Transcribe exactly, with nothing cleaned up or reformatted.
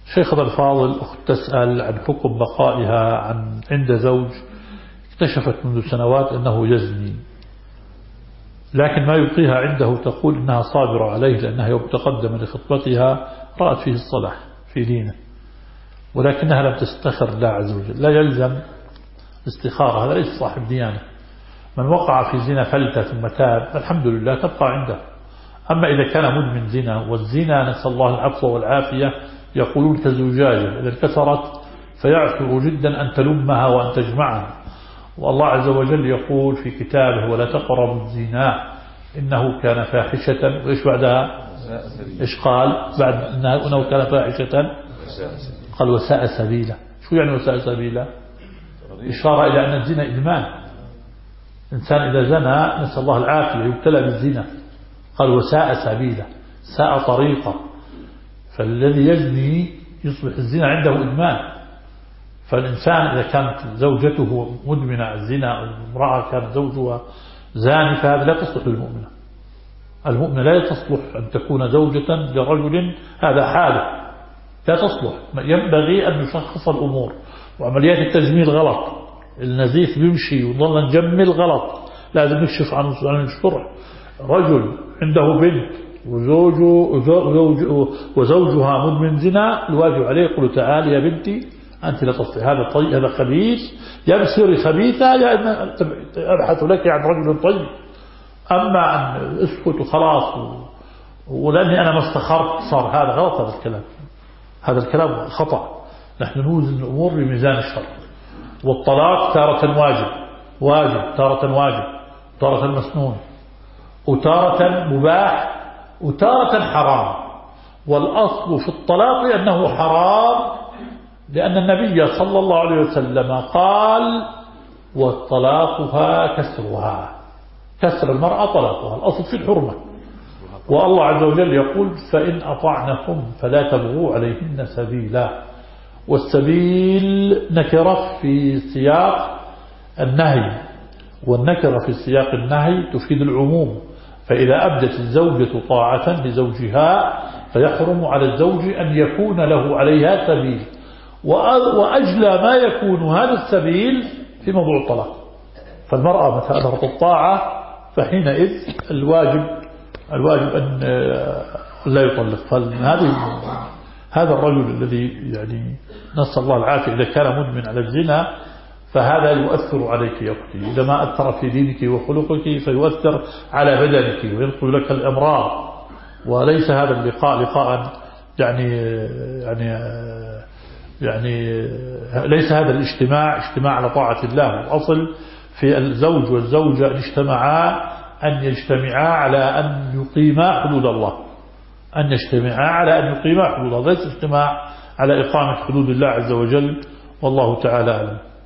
شيخنا الفاضل، أخت تسأل عن حكم بقائها عن عند زوج اكتشفت منذ سنوات أنه يزني، لكن ما يبقيها عنده تقول إنها صابرة عليه لأنها يوم تقدم لخطبتها رأت فيه الصلاح في دينه، ولكنها لم تستخر الله عز وجل. لا يلزم استخارة، هذا ليس صاحب ديانة. من وقع في زنا فلتة ثم تاب الحمد لله تبقى عنده. أما إذا كان مدمن زنا، والزنا نسأل الله العفو والعافية يقولون كالزجاجة إذا انكسرت فيعثر جدا أن تلمها وأن تجمعها، والله عز وجل يقول في كتابه ولا تقربوا الزنا إنه كان فاحشة، وإيش بعدها؟ إيش قال بعد إنه كان فاحشة؟ قال وساء سبيلا. شو يعني وساء سبيلا؟ إشارة إلى أن الزنا إدمان. إنسان إذا زنى نسأل الله العافية يبتلى بالزنا، قال وساء سبيلا، ساء طريقة. فالذي يزني يصبح الزنا عنده إدمان. فالإنسان إذا كانت زوجته مدمنة الزنا، امرأة كانت زوجها زاني، فهذا لا تصلح للمؤمنة. المؤمنة لا تصلح أن تكون زوجة لرجل هذا حاله، لا تصلح. ينبغي أن نشخص الأمور، وعمليات التجميل غلط. النزيف بيمشي وظل نجمل غلط، لازم نكشف عن الشرع. رجل عنده بنت وزوجه وزوجها مدمن زنا، الواجب عليه يقول تعالي يا بنتي أنت لا تستطيع، هذا طيب، هذا خبيث، يا بصيري خبيثة يا أبحث لك عن رجل طيب. أما أن اسكت وخلاص و... ولأني أنا ما استخرت صار هذا غلط. هذا الكلام هذا الكلام خطأ. نحن نوزن الأمور بميزان الشرع. والطلاق تارة واجب واجب تارة واجب تارة مسنون، وتارة مباح، وتارة حرام. والأصل في الطلاق أنه حرام، لأن النبي صلى الله عليه وسلم قال والطلاقها كسرها، كسر المرأة طلاقها، الأصل في الحرمة. والله عز وجل يقول فإن أطعنكم فلا تبغوا عليهن سبيلا. والسبيل نكرة في سياق النهي، والنكرة في سياق النهي تفيد العموم. فإذا أبدت الزوجة طاعة لزوجها فيحرم على الزوج أن يكون له عليها سبيل، وأجلى ما يكون هذا السبيل في موضوع الطلاق. فالمرأة متى أظهرت الطاعة فحينئذ الواجب الواجب أن لا يطلق. فهذه هذا الرجل الذي يعني نسأل الله العافية إذا كان مدمن على الزنا فهذا يؤثر عليك يا أختي. إذا ما أثر في دينك وخلقك فيؤثر على بدنك وينقل لك الأمراض. وليس هذا اللقاء لقاء يعني يعني يعني ليس هذا الاجتماع اجتماع على طاعة الله. الأصل في الزوج والزوجة أن يجتمعا أن يجتمعا على أن يقيما حدود الله، أن يجتمعا على أن يقيما حدود الله، ليس اجتماع على إقامة حدود الله عز وجل. والله تعالى أعلم.